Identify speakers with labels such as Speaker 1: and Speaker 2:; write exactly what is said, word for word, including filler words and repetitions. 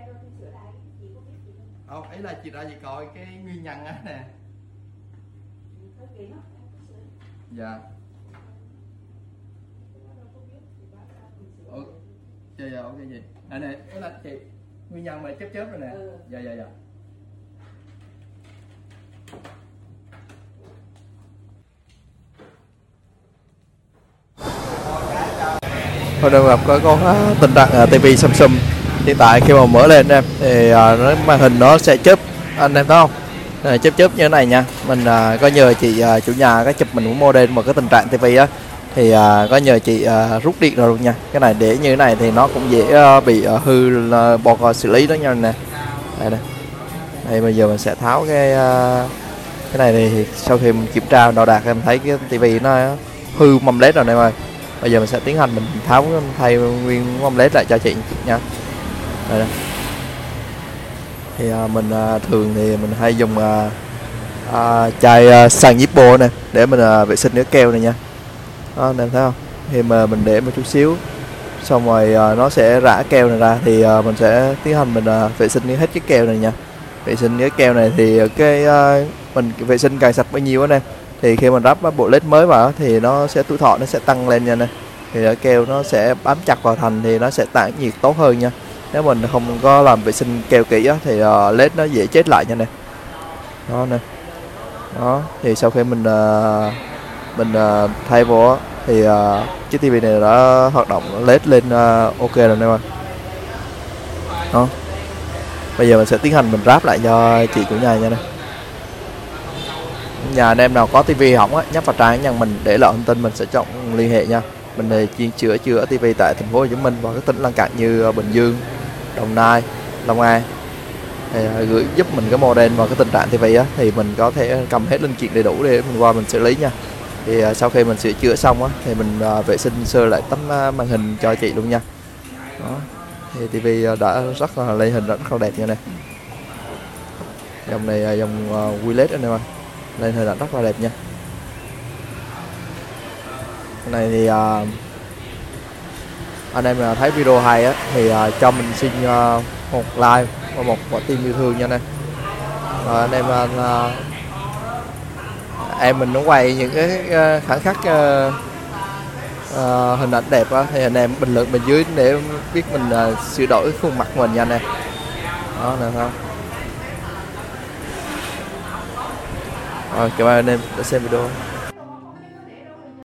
Speaker 1: Không, ấy là chị ra chị coi cái nguyên nhân á nè. Dạ. Ủa, dạ dạ ok chị. À này, ấy là chị nguyên nhân mà chớp chớp rồi nè. Ừ. Dạ dạ dạ. Hôm nay gặp có có tình trạng uh, tivi xăm xăm. Hiện tại khi mà mở lên em thì uh, màn hình nó sẽ chớp, anh em thấy không? À, chớp chớp như thế này nha. Mình uh, có nhờ chị uh, chủ nhà cái chụp mình muốn model một cái tình trạng tivi á, thì uh, có nhờ chị uh, rút điện rồi luôn nha. Cái này để như thế này thì nó cũng dễ uh, bị uh, hư uh, bò cò xử lý đó nha nè. Đây đây. Đây bây giờ mình sẽ tháo cái uh, cái này thì sau khi mình kiểm tra đo đạc em thấy cái tivi nó hư mâm led rồi này ơi. Bây giờ mình sẽ tiến hành mình tháo thay nguyên mâm led lại cho chị nha. Đây đây. Thì uh, mình uh, thường thì mình hay dùng uh, uh, chai uh, xăng Zippo này để mình uh, vệ sinh cái keo này nha. Đó, anh em thấy không? Thì mà mình để một chút xíu xong rồi uh, nó sẽ rã keo này ra thì uh, mình sẽ tiến hành mình uh, vệ sinh hết cái keo này nha. Vệ sinh cái keo này thì cái uh, mình vệ sinh càng sạch bao nhiêu á nè, thì khi mình ráp bộ led mới vào thì nó sẽ tuổi thọ nó sẽ tăng lên nha nè. Thì cái keo nó sẽ bám chặt vào thành thì nó sẽ tản nhiệt tốt hơn nha. Nếu mình không có làm vệ sinh keo kỹ á, thì uh, led nó dễ chết lại nha nè. Đó nè. Đó, thì sau khi mình uh, mình uh, thay vô á, thì uh, chiếc tivi này đã hoạt động led lên uh, ok rồi nè mà. Đó. Bây giờ mình sẽ tiến hành mình ráp lại cho chị chủ nhà nha nè. Nhà anh em nào có tivi hỏng á, nhấp vào trang nhận mình để lại thông tin mình sẽ chọn liên hệ nha. Mình thì chuyên chữa chữa tivi tại thành phố Hồ Chí Minh và các tỉnh lân cận như Bình Dương, Đồng Nai, Long An. Thì gửi giúp mình cái model và cái tình trạng tivi á, thì mình có thể cầm hết linh kiện đầy đủ để mình qua mình xử lý nha. Thì sau khi mình sửa chữa xong á, thì mình vệ sinh sơ lại tấm màn hình cho chị luôn nha. Đó. Thì tivi đã rất là lên hình rất là đẹp nha này. Dòng này dòng uh, quy led anh em ơi, lên hình ảnh rất là đẹp nha. Cái này thì uh, anh em nào thấy video hay á thì uh, cho mình xin uh, một like và một quả tim yêu thương nha này. Rồi anh em uh, em mình nó quay những cái uh, khoảnh khắc uh, uh, hình ảnh đẹp á, thì anh em bình luận bên dưới để biết mình uh, sửa đổi khuôn mặt mình nha anh em. Đó nè không. Rồi cảm ơn anh em đã xem video.